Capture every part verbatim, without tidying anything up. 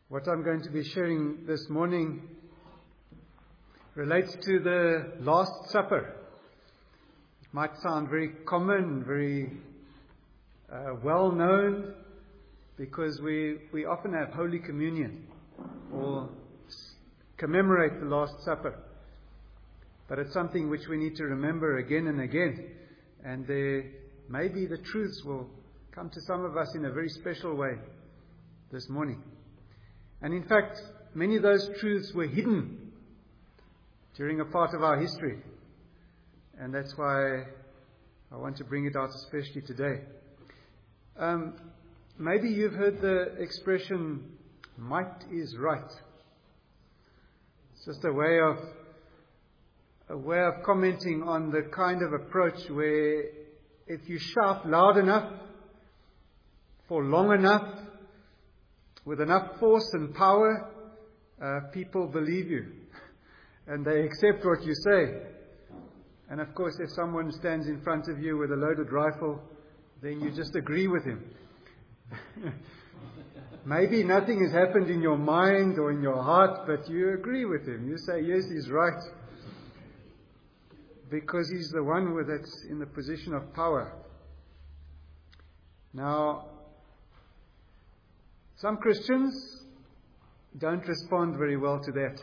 What I'm going to be sharing this morning relates to the Last Supper. It might sound very common, very uh, well known, because we, we often have Holy Communion or commemorate the Last Supper. But it's something which we need to remember again and again. And there, maybe the truths will come to some of us in a very special way this morning. And in fact, many of those truths were hidden during a part of our history. And that's why I want to bring it out especially today. Um, maybe you've heard the expression, might is right. It's just a way of a way of commenting on the kind of approach where if you shout loud enough, for long enough, with enough force and power, uh, people believe you. And they accept what you say. And of course, if someone stands in front of you with a loaded rifle, then you just agree with him. Maybe nothing has happened in your mind or in your heart, but you agree with him. You say, yes, he's right. Because he's the one that's in the position of power. Now, some Christians don't respond very well to that.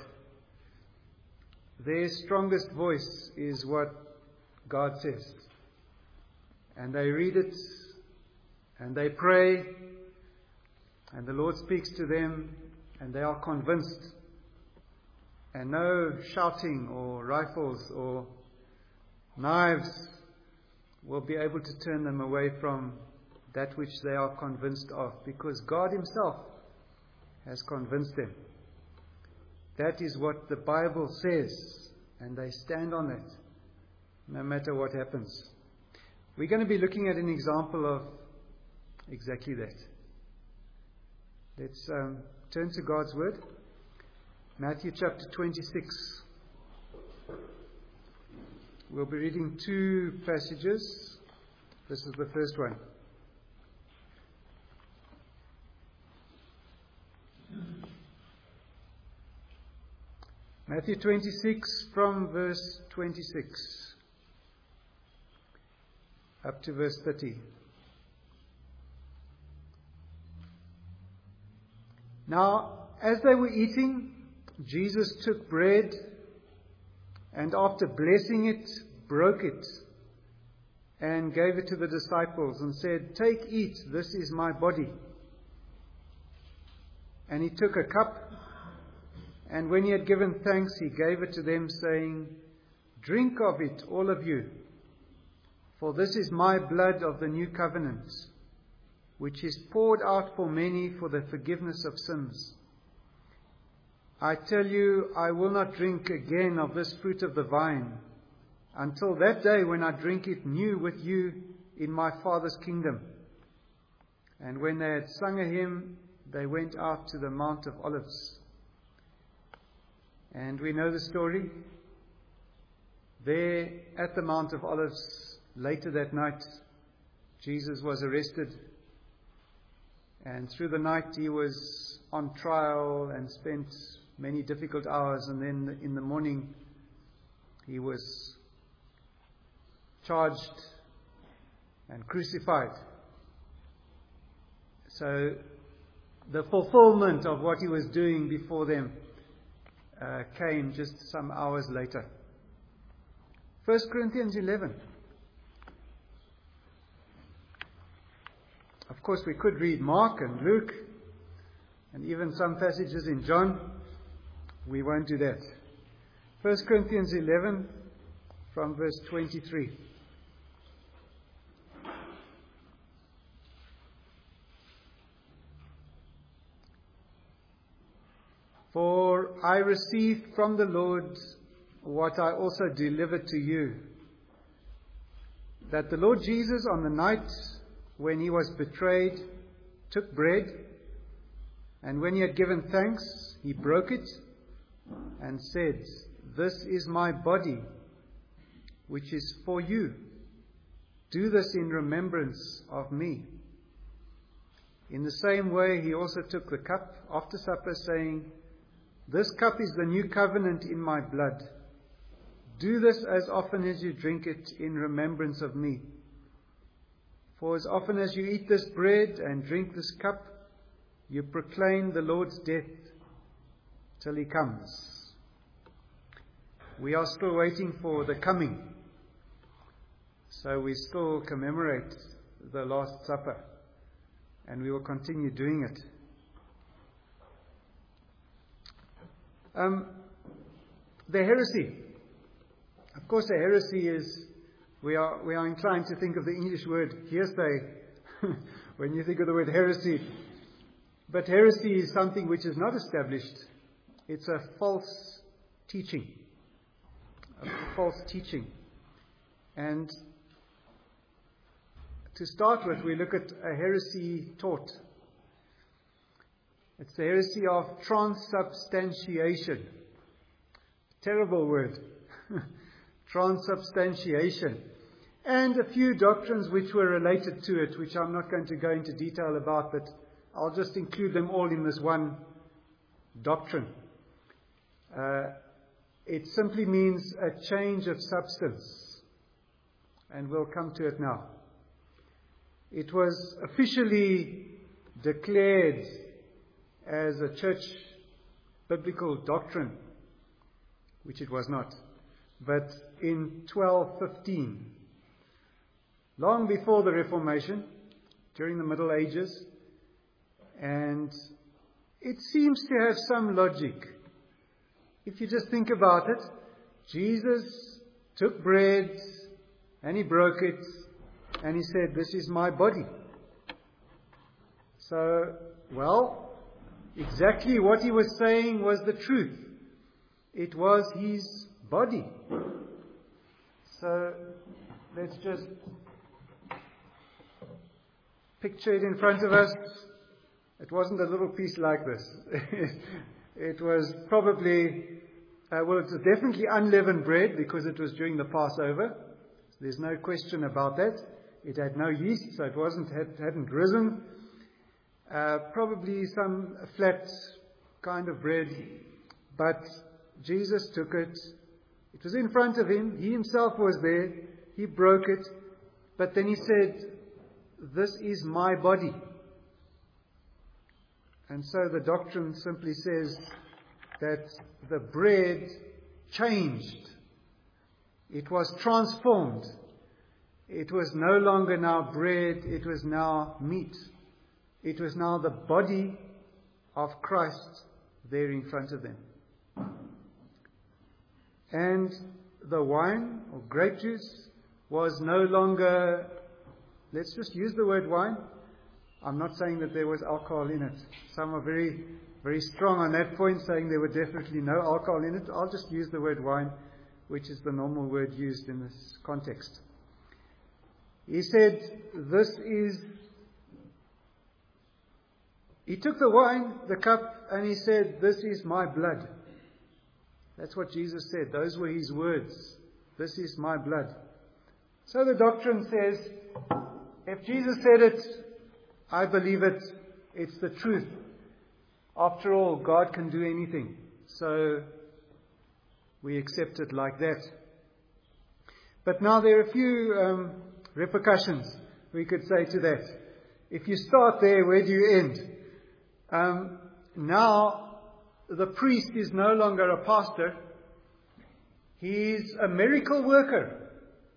Their strongest voice is what God says. And they read it, and they pray, and the Lord speaks to them, and they are convinced. And no shouting or rifles or knives will be able to turn them away from that which they are convinced of, because God Himself has convinced them. That is what the Bible says, and they stand on it, no matter what happens. We're going to be looking at an example of exactly that. Let's um, turn to God's Word. Matthew chapter twenty-six. We'll be reading two passages. This is the first one. Matthew twenty-six from verse twenty-six up to verse thirty. Now, as they were eating, Jesus took bread and after blessing it, broke it and gave it to the disciples and said, "Take, eat, this is my body." And He took a cup, and when He had given thanks, He gave it to them, saying, "Drink of it, all of you, for this is my blood of the new covenant, which is poured out for many for the forgiveness of sins. I tell you, I will not drink again of this fruit of the vine, until that day when I drink it new with you in my Father's kingdom." And when they had sung a hymn, they went out to the Mount of Olives. And we know the story. There at the Mount of Olives, later that night, Jesus was arrested. And through the night He was on trial and spent many difficult hours. And then in the morning He was charged and crucified. So the fulfillment of what He was doing before them uh, came just some hours later. First Corinthians eleven. Of course, we could read Mark and Luke and even some passages in John. We won't do that. First Corinthians eleven from verse twenty-three. "For I received from the Lord what I also delivered to you, that the Lord Jesus, on the night when He was betrayed, took bread, and when He had given thanks, He broke it and said, 'This is my body, which is for you. Do this in remembrance of me.' In the same way, he also took the cup after supper, saying, "This cup is the new covenant in my blood. Do this as often as you drink it in remembrance of me. For as often as you eat this bread and drink this cup, you proclaim the Lord's death till he comes." We are still waiting for the coming, so we still commemorate the Last Supper, and we will continue doing it. Um, the heresy. Of course, a heresy is, we are we are inclined to think of the English word hearsay when you think of the word heresy. But heresy is something which is not established. It's a false teaching. A false teaching. And to start with, we look at a heresy taught. It's the heresy of transubstantiation. Terrible word. Transubstantiation. And a few doctrines which were related to it, which I'm not going to go into detail about, but I'll just include them all in this one doctrine. Uh, it simply means a change of substance. And we'll come to it now. It was officially declared as a church biblical doctrine, which it was not. But in twelve fifteen, long before the Reformation, during the Middle Ages, and it seems to have some logic. If you just think about it, Jesus took bread and he broke it and he said, "This is my body." So, well, exactly what he was saying was the truth. It was his body. So, let's just picture it in front of us. It wasn't a little piece like this. It was probably, uh, well, it was definitely unleavened bread because it was during the Passover. There's no question about that. It had no yeast, so it wasn't had, hadn't risen. Uh, probably some flat kind of bread, but Jesus took it. It was in front of him. He himself was there. He broke it, but then he said, "This is my body." And so the doctrine simply says that the bread changed. It was transformed. It was no longer now bread, it was now meat. It was now the body of Christ there in front of them. And the wine or grape juice was no longer, let's just use the word wine. I'm not saying that there was alcohol in it. Some are very, very strong on that point, saying there were definitely no alcohol in it. I'll just use the word wine, which is the normal word used in this context. He said, "This is..." He took the wine, the cup, and he said, "This is my blood." That's what Jesus said. Those were his words. "This is my blood." So the doctrine says, if Jesus said it, I believe it. It's the truth. After all, God can do anything. So we accept it like that. But now there are a few um, repercussions we could say to that. If you start there, where do you end? Um, now, the priest is no longer a pastor. He's a miracle worker.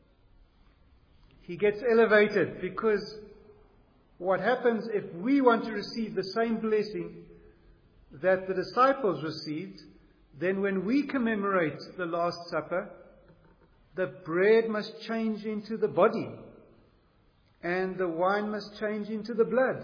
He gets elevated because what happens if we want to receive the same blessing that the disciples received, then when we commemorate the Last Supper, the bread must change into the body and the wine must change into the blood.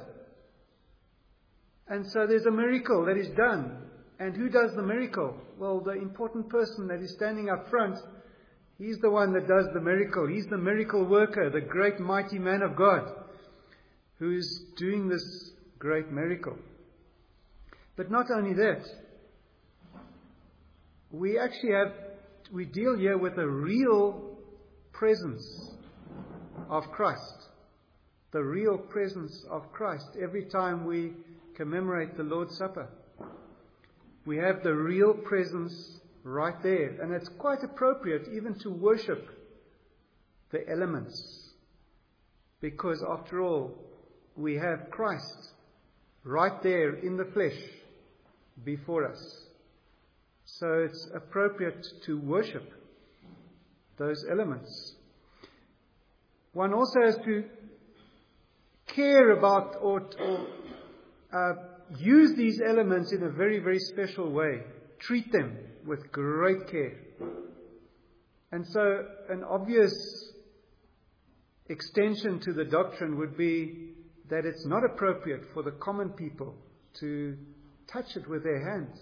And so there's a miracle that is done. And who does the miracle? Well, the important person that is standing up front, he's the one that does the miracle. He's the miracle worker, the great mighty man of God, who is doing this great miracle. But not only that, we actually have, we deal here with a real presence of Christ. the real presence of Christ every time we commemorate the Lord's Supper. We have the real presence right there. And it's quite appropriate even to worship the elements. Because after all, we have Christ right there in the flesh before us. So it's appropriate to worship those elements. One also has to care about or, or uh, use these elements in a very, very special way. Treat them with great care. And so an obvious extension to the doctrine would be that it's not appropriate for the common people to touch it with their hands.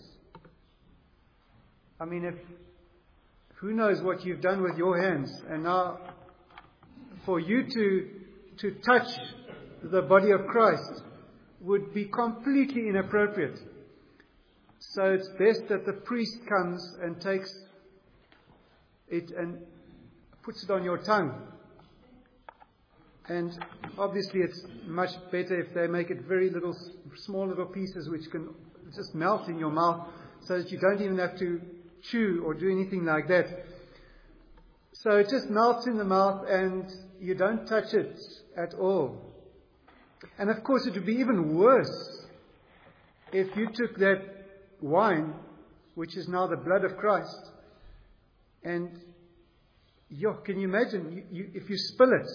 I mean, if who knows what you've done with your hands, and now for you to to touch the body of Christ would be completely inappropriate. So it's best that the priest comes and takes it and puts it on your tongue. And obviously it's much better if they make it very little, small little pieces which can just melt in your mouth so that you don't even have to chew or do anything like that. So it just melts in the mouth and you don't touch it at all. And of course it would be even worse if you took that wine, which is now the blood of Christ, and yo, can you imagine you, you, if you spill it?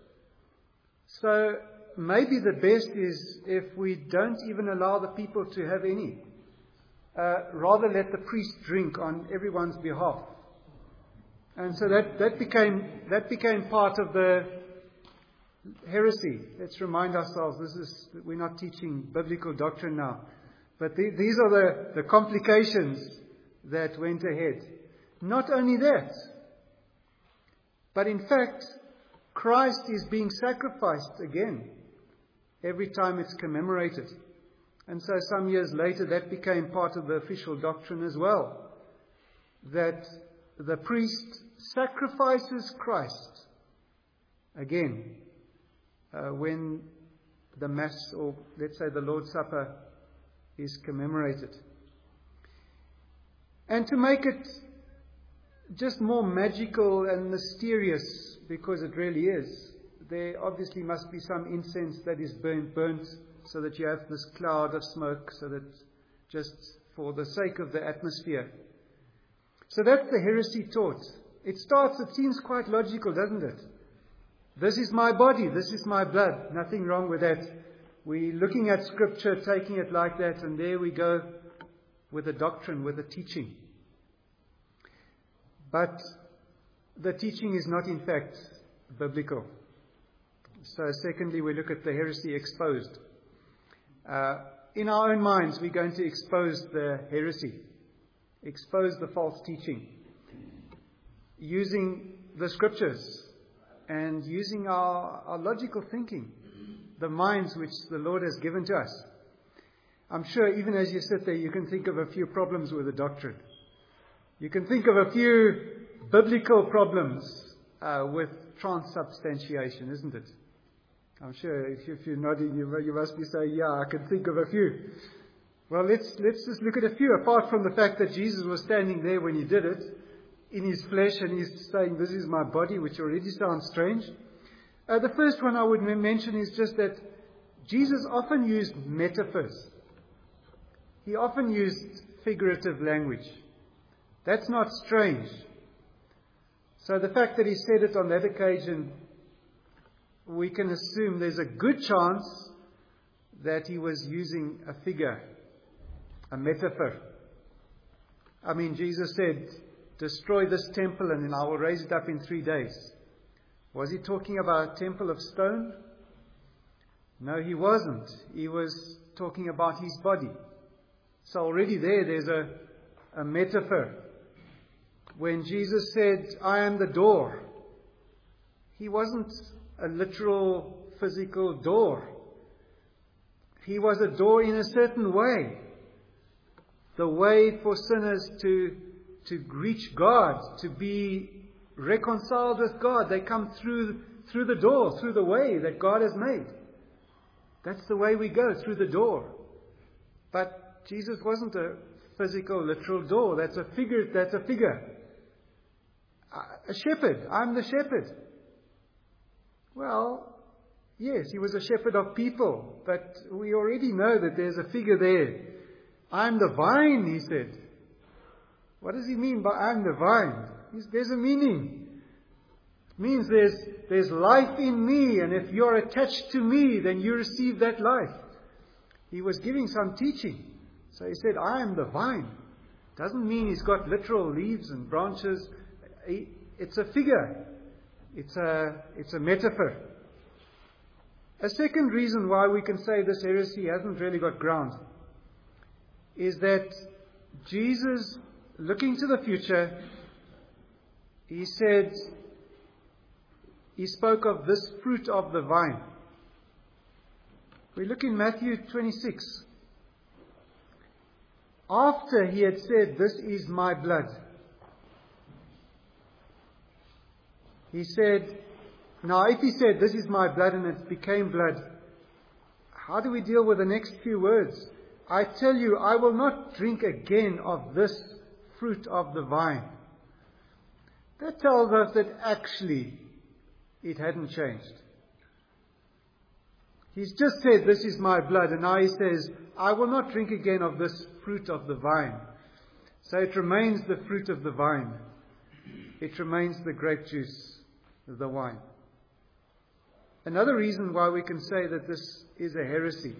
So maybe the best is if we don't even allow the people to have any. Uh, rather let the priest drink on everyone's behalf. And so that, that became that became part of the heresy. Let's remind ourselves, this is we're not teaching biblical doctrine now. But the, these are the, the complications that went ahead. Not only that, but in fact, Christ is being sacrificed again every time it's commemorated. And so some years later that became part of the official doctrine as well. That the priest sacrifices Christ again uh, when the Mass, or let's say the Lord's Supper, is commemorated. And to make it just more magical and mysterious, because it really is, there obviously must be some incense that is burnt, burnt so that you have this cloud of smoke, so that just for the sake of the atmosphere. So that's the heresy taught. It starts, it seems quite logical, doesn't it? This is my body, this is my blood. Nothing wrong with that. We're looking at Scripture, taking it like that, and there we go with the doctrine, with the teaching. But the teaching is not in fact biblical. So secondly, we look at the heresy exposed. Uh, in our own minds, we're going to expose the heresy, expose the false teaching, using the Scriptures and using our, our logical thinking, the minds which the Lord has given to us. I'm sure even as you sit there, you can think of a few problems with the doctrine. You can think of a few biblical problems uh, with transubstantiation, isn't it? I'm sure if, if you're nodding, you, you must be saying, yeah, I can think of a few. Well, let's let's just look at a few, apart from the fact that Jesus was standing there when he did it, in his flesh, and he's saying, this is my body, which already sounds strange. Uh, the first one I would mention is just that Jesus often used metaphors. He often used figurative language. That's not strange. So the fact that he said it on that occasion, we can assume there's a good chance that he was using a figure, a metaphor. I mean, Jesus said, destroy this temple and then I will raise it up in three days. Was he talking about a temple of stone? No, he wasn't. He was talking about his body. So already there, there's a, a metaphor. When Jesus said, I am the door, he wasn't a literal physical door. He was a door in a certain way. The way for sinners to, to reach God, to be reconciled with God. They come through through the door, through the way that God has made. That's the way we go, through the door. But Jesus wasn't a physical, literal door. That's a figure. That's a figure. A shepherd. I'm the shepherd. Well, yes, he was a shepherd of people, but we already know that there's a figure there. I'm the vine, he said. What does he mean by I'm the vine? He's, there's a meaning. It means there's, there's life in me, and if you're attached to me, then you receive that life. He was giving some teaching. So he said, I am the vine. Doesn't mean he's got literal leaves and branches. It's a figure. It's a, it's a metaphor. A second reason why we can say this heresy hasn't really got ground is that Jesus, looking to the future, he said, he spoke of this fruit of the vine. We look in Matthew twenty-six. After he had said, this is my blood, he said, now if he said, this is my blood, and it became blood, how do we deal with the next few words? I tell you, I will not drink again of this fruit of the vine. That tells us that actually it hadn't changed. He's just said, this is my blood, and now he says, I will not drink again of this fruit of the vine. So it remains the fruit of the vine. It remains the grape juice of the wine. Another reason why we can say that this is a heresy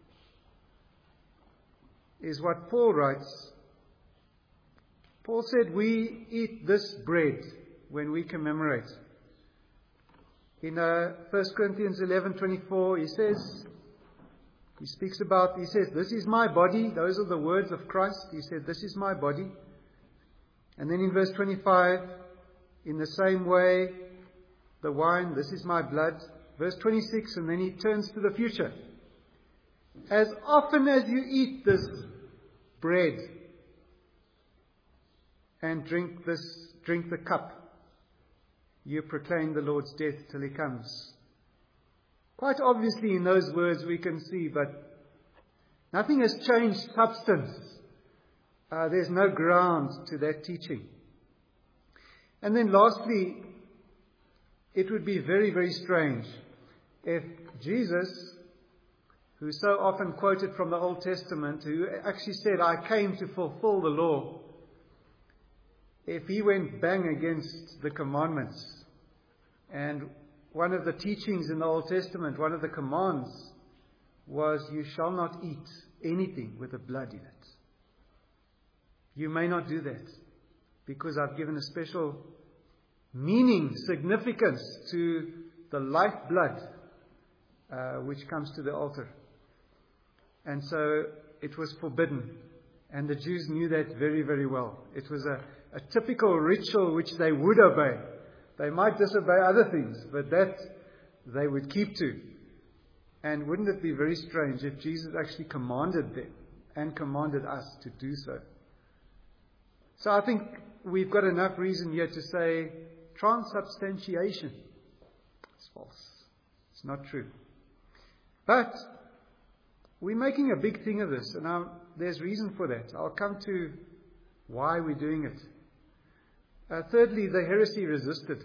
is what Paul writes. Paul said, we eat this bread when we commemorate. In uh, First Corinthians eleven twenty-four, he says, he speaks about, he says, this is my body. Those are the words of Christ. He said, this is my body. And then in verse twenty-five, in the same way, the wine, this is my blood. Verse twenty-six, and then he turns to the future. As often as you eat this bread and drink this, drink the cup, you proclaim the Lord's death till he comes. Quite obviously in those words we can see, but nothing has changed substance. Uh, there's no ground to that teaching. And then lastly, it would be very, very strange if Jesus, who's so often quoted from the Old Testament, who actually said, I came to fulfill the law, if he went bang against the commandments. And one of the teachings in the Old Testament, one of the commands was, you shall not eat anything with the blood in it. You may not do that because I've given a special meaning, significance to the lifeblood uh, which comes to the altar. And so it was forbidden. And the Jews knew that very, very well. It was a, a typical ritual which they would obey. They might disobey other things, but that they would keep to. And wouldn't it be very strange if Jesus actually commanded them and commanded us to do so? So I think we've got enough reason here to say transubstantiation is false. It's not true. But we're making a big thing of this, and now there's reason for that. I'll come to why we're doing it. Uh, thirdly, the heresy resisted.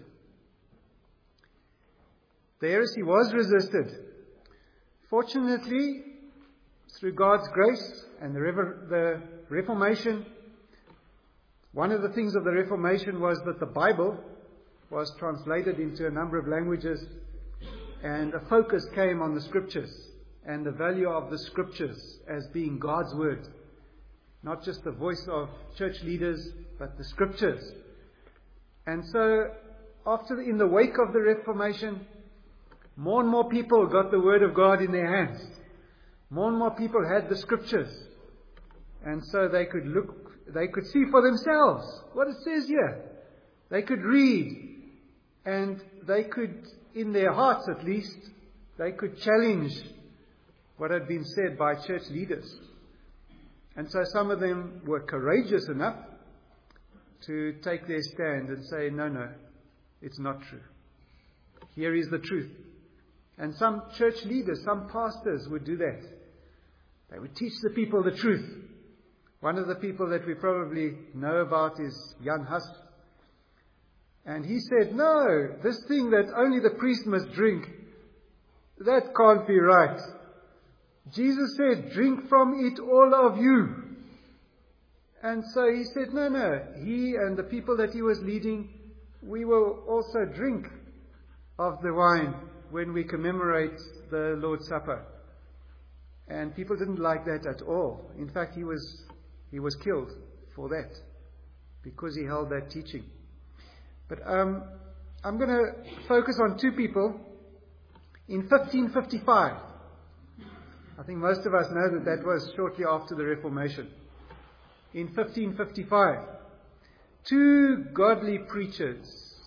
The heresy was resisted. Fortunately, through God's grace and the, Rever- the Reformation, one of the things of the Reformation was that the Bible was translated into a number of languages, and a focus came on the Scriptures and the value of the Scriptures as being God's Word. Not just the voice of church leaders, but the Scriptures. And so, after the, in the wake of the Reformation, more and more people got the Word of God in their hands. More and more people had the Scriptures. And so they could look, they could see for themselves what it says here. They could read, and they could, in their hearts at least, they could challenge what had been said by church leaders. And so some of them were courageous enough to take their stand and say, no, no, it's not true. Here is the truth. And some church leaders, some pastors would do that. They would teach the people the truth. One of the people that we probably know about is Jan Hus. And he said, no, this thing that only the priest must drink, that can't be right. Jesus said, drink from it, all of you. And so he said, no, no, he and the people that he was leading, we will also drink of the wine when we commemorate the Lord's Supper. And people didn't like that at all. In fact, he was he was killed for that, because he held that teaching. But um, I'm going to focus on two people. In fifteen fifty-five, I think most of us know that that was shortly after the Reformation. In fifteen fifty-five, two godly preachers,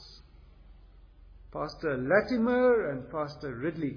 Pastor Latimer and Pastor Ridley,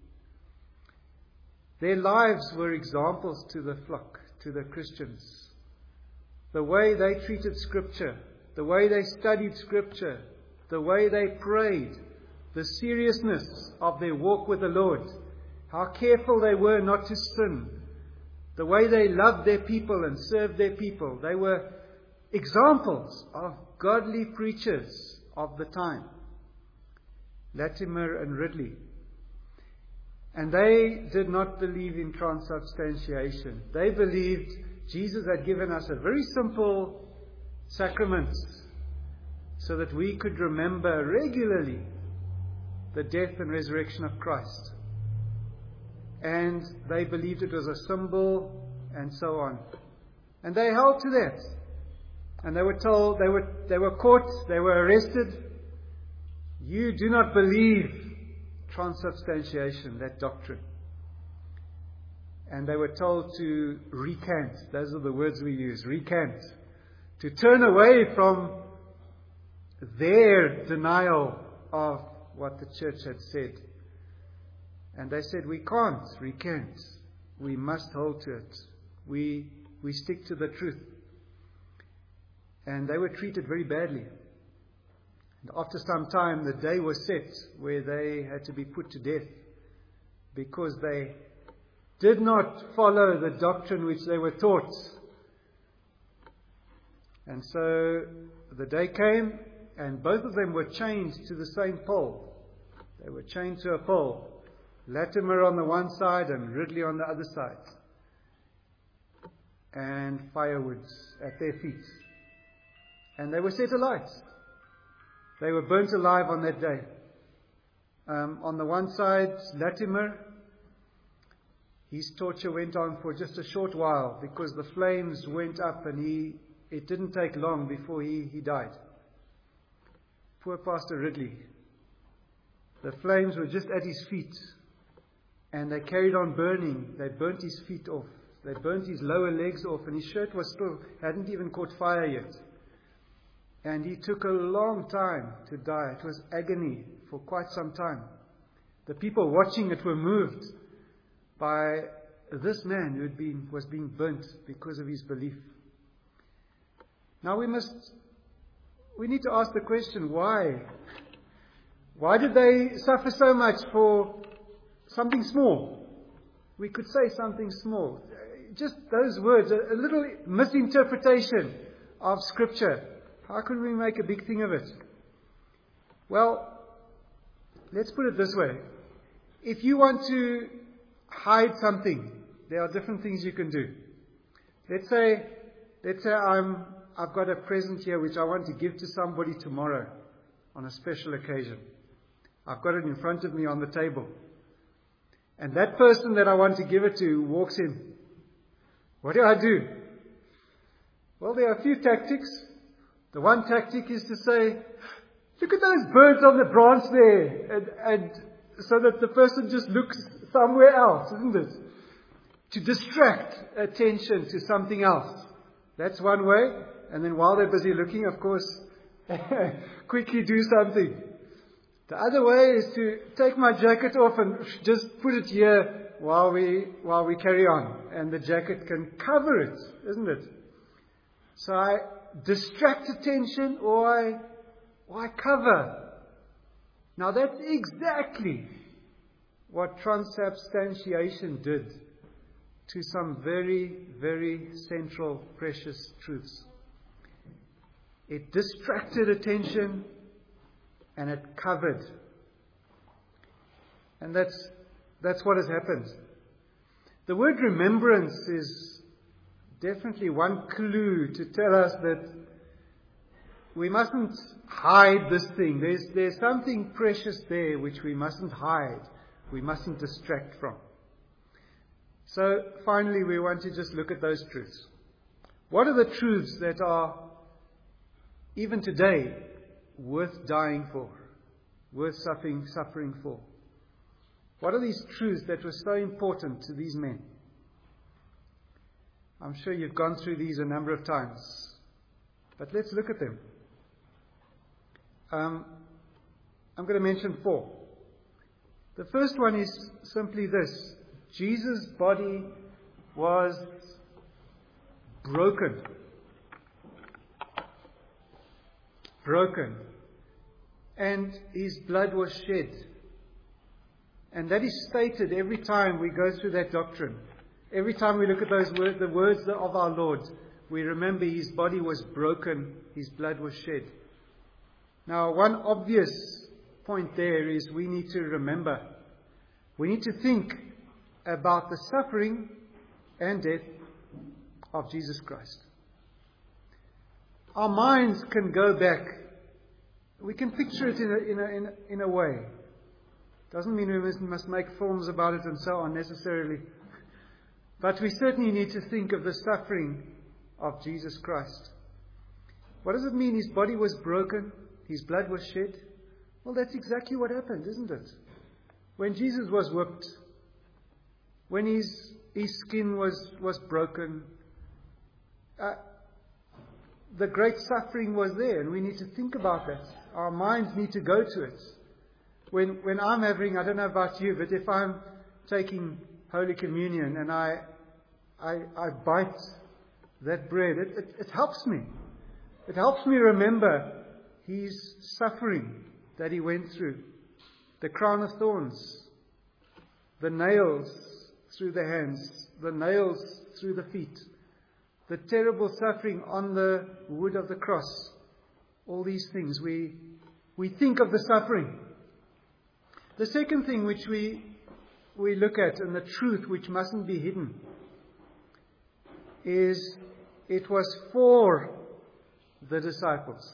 their lives were examples to the flock, to the Christians. The way they treated Scripture, the way they studied Scripture, the way they prayed, the seriousness of their walk with the Lord, how careful they were not to sin, the way they loved their people and served their people. They were examples of godly preachers of the time, Latimer and Ridley. And they did not believe in transubstantiation. They believed Jesus had given us a very simple sacrament so that we could remember regularly the death and resurrection of Christ. And they believed it was a symbol and so on. And they held to that. And they were told, they were, they were caught, they were arrested. You do not believe transubstantiation, that doctrine. And they were told to recant. Those are the words we use, recant. To turn away from their denial of what the church had said. And they said, we can't recant. We must hold to it. We, we stick to the truth. And they were treated very badly. And after some time, the day was set where they had to be put to death because they did not follow the doctrine which they were taught. And so the day came, and both of them were chained to the same pole. They were chained to a pole. Latimer on the one side and Ridley on the other side. And firewood at their feet. And they were set alight. They were burnt alive on that day. Um, on the one side, Latimer, his torture went on for just a short while because the flames went up and he it didn't take long before he, he died. Poor Pastor Ridley. The flames were just at his feet. And they carried on burning. They burnt his feet off. They burnt his lower legs off. And his shirt was still, hadn't even caught fire yet. And he took a long time to die. It was agony for quite some time. The people watching it were moved by this man who had been, was being burnt because of his belief. Now we must, we need to ask the question, why? Why did they suffer so much for something small? We could say something small. Just those words, a, a little misinterpretation of Scripture. How could we make a big thing of it? Well, let's put it this way. If you want to hide something, there are different things you can do. Let's say, let's say I'm, I've got a present here which I want to give to somebody tomorrow on a special occasion. I've got it in front of me on the table. And that person that I want to give it to walks in. What do I do? Well, there are a few tactics. The one tactic is to say, look at those birds on the branch there. And, and so that the person just looks somewhere else, isn't it? To distract attention to something else. That's one way. And then while they're busy looking, of course, quickly do something. The other way is to take my jacket off and just put it here while we while we carry on. And the jacket can cover it, isn't it? So I distract attention or I, or I cover Now that's exactly what transubstantiation did to some very, very central, precious truths. It distracted attention and it covered. And that's, that's what has happened. The word remembrance is definitely one clue to tell us that we mustn't hide this thing. There's, there's something precious there which we mustn't hide. We mustn't distract from. So finally we want to just look at those truths. What are the truths that are, even today, worth dying for? Worth suffering, suffering for? What are these truths that were so important to these men? I'm sure you've gone through these a number of times. But let's look at them. Um, I'm going to mention four. The first one is simply this. Jesus' body was broken. Broken. And His blood was shed. And that is stated every time we go through that doctrine. Every time we look at those words, the words of our Lord, we remember His body was broken, His blood was shed. Now, one obvious point there is we need to remember, we need to think about the suffering and death of Jesus Christ. Our minds can go back. We can picture it in a, in a, in a, in a way. Doesn't mean we must make films about it and so on necessarily. But we certainly need to think of the suffering of Jesus Christ. What does it mean His body was broken? His blood was shed? Well, that's exactly what happened, isn't it? When Jesus was whipped, when his, his skin was, was broken, uh, the great suffering was there, and we need to think about that. Our minds need to go to it. When, when I'm having, I don't know about you, but if I'm taking Holy Communion and I, I, I bite that bread, it, it, it helps me. It helps me remember His suffering that He went through. The crown of thorns, the nails through the hands, the nails through the feet, the terrible suffering on the wood of the cross. All these things, we, we think of the suffering. The second thing which we, we look at, and the truth which mustn't be hidden, is it was for the disciples.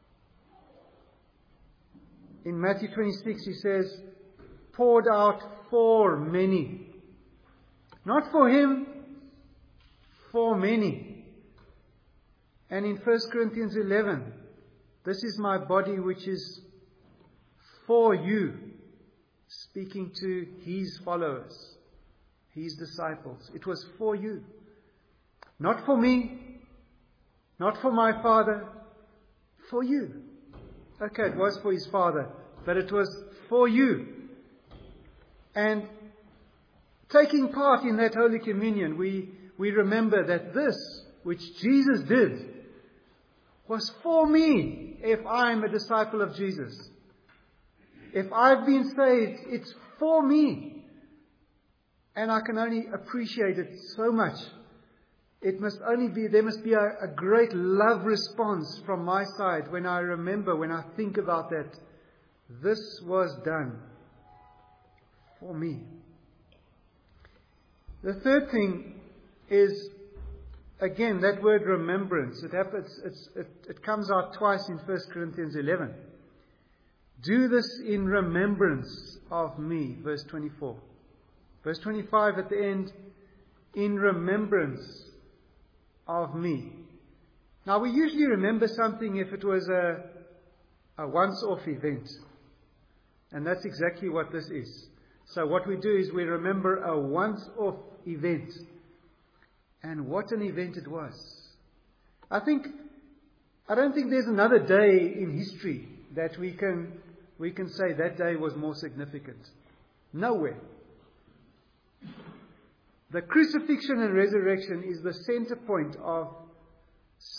In Matthew twenty-six, He says, poured out for many. Not for Him, for many. And in First Corinthians eleven, this is my body which is for you, speaking to His followers, His disciples. It was for you. Not for me, not for my Father, for you. Okay, it was for His Father, but it was for you. And taking part in that Holy Communion, we, we remember that this, which Jesus did, was for me if I'm a disciple of Jesus. If I've been saved, it's for me. And I can only appreciate it so much. It must only be, there must be a, a great love response from my side when I remember, when I think about that. This was done for me. The third thing is, again, that word remembrance. It happens, it's, it, it comes out twice in First Corinthians eleven. Do this in remembrance of me, verse twenty-four. Verse twenty-five at the end, in remembrance of me. Now, we usually remember something if it was a, a once-off event. And that's exactly what this is. So what we do is we remember a once-off event. And what an event it was. I think, I don't think there's another day in history that we can, we can say that day was more significant. Nowhere. The crucifixion and resurrection is the center point of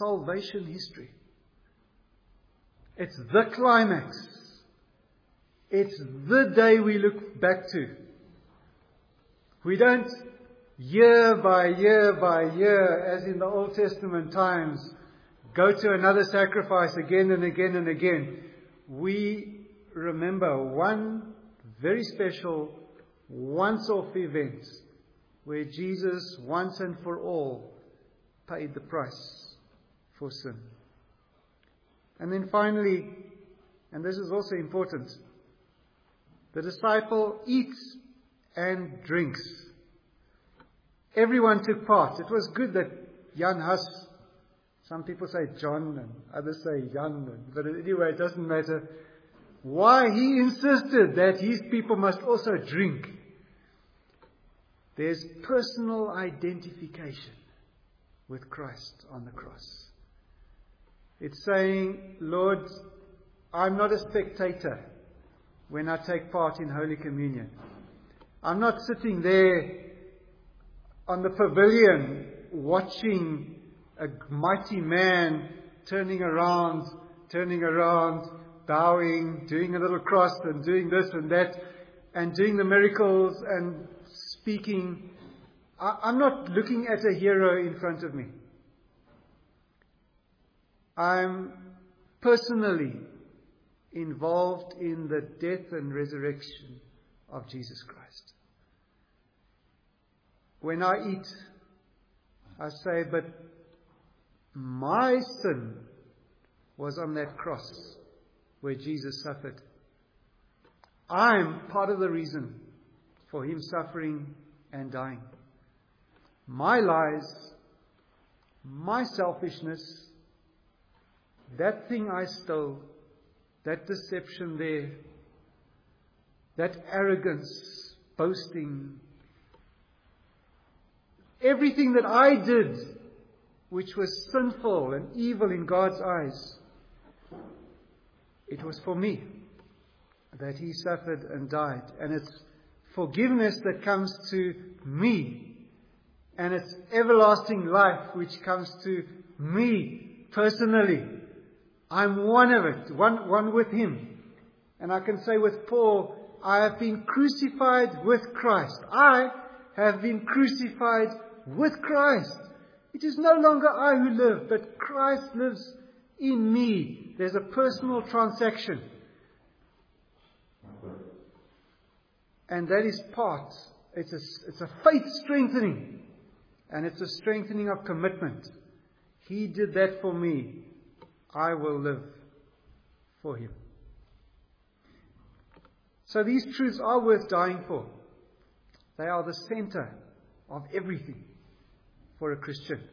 salvation history. It's the climax. It's the day we look back to. We don't year by year by year, as in the Old Testament times, go to another sacrifice again and again and again. We remember one very special, once-off event where Jesus, once and for all, paid the price for sin. And then finally, and this is also important, the disciple eats and drinks. Everyone took part. It was good that Jan Hus, some people say John and others say Jan, but anyway, it doesn't matter. Why he insisted that his people must also drink. There's personal identification with Christ on the cross. It's saying, Lord, I'm not a spectator when I take part in Holy Communion. I'm not sitting there on the pavilion watching a mighty man turning around, turning around, bowing, doing a little cross and doing this and that, and doing the miracles and speaking. I, I'm not looking at a hero in front of me. I'm personally involved in the death and resurrection of Jesus Christ. When I eat, I say, but my sin was on that cross where Jesus suffered. I'm part of the reason for him suffering and dying. My lies, my selfishness, that thing I stole, that deception there, that arrogance, boasting, everything that I did which was sinful and evil in God's eyes, it was for me that he suffered and died. And it's forgiveness that comes to me. And it's everlasting life which comes to me personally. I'm one of it, one, one with him. And I can say with Paul, I have been crucified with Christ. I have been crucified with Christ. It is no longer I who live, but Christ lives in me. There's a personal transaction. And that is part. It's a, it's a faith strengthening. And it's a strengthening of commitment. He did that for me. I will live for him. So these truths are worth dying for. They are the center of everything for a Christian.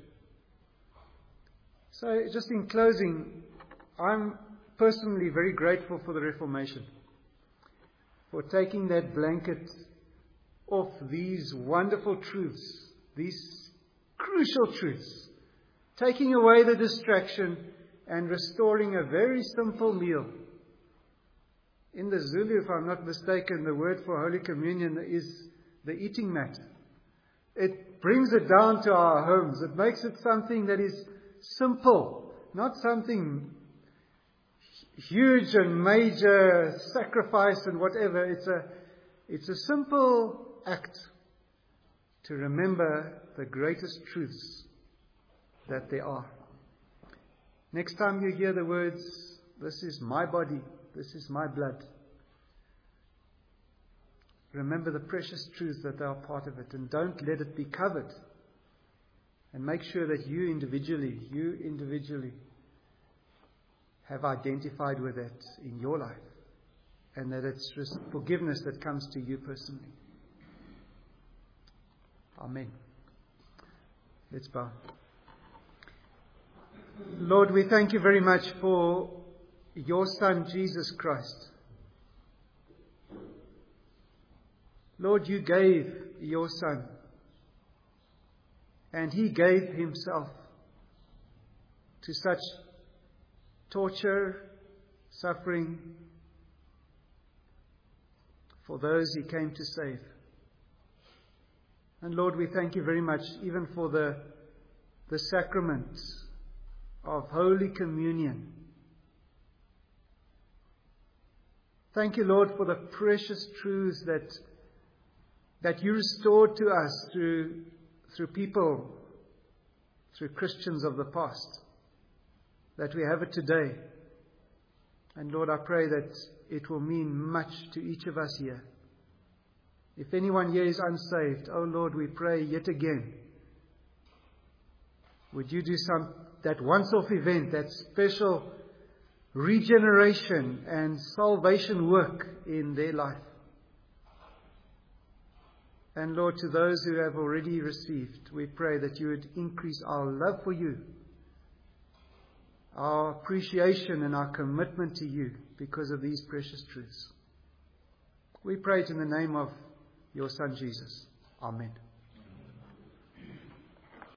So just in closing, I'm personally very grateful for the Reformation, for taking that blanket off these wonderful truths, these crucial truths, taking away the distraction and restoring a very simple meal. In the Zulu, if I'm not mistaken, the word for Holy Communion is the eating mat. It brings it down to our homes. It makes it something that is simple, not something huge and major sacrifice and whatever. It's a, it's a simple act to remember the greatest truths that there are. Next time you hear the words, this is my body, this is my blood, remember the precious truths that are part of it, and don't let it be covered. And make sure that you individually, you individually have identified with it in your life, and that it's just forgiveness that comes to you personally. Amen. Let's bow. Lord, we thank you very much for your Son, Jesus Christ. Lord, you gave your Son, and he gave himself to such torture, suffering for those he came to save. And Lord, we thank you very much even for the, the sacrament of Holy Communion. Thank you, Lord, for the precious truths that, that you restored to us through, through people, through Christians of the past, that we have it today. And Lord, I pray that it will mean much to each of us here. If anyone here is unsaved, oh Lord, we pray yet again, would you do some that once-off event, that special regeneration and salvation work in their life. And Lord, to those who have already received, we pray that you would increase our love for you, our appreciation and our commitment to you because of these precious truths. We pray it in the name of your Son Jesus. Amen.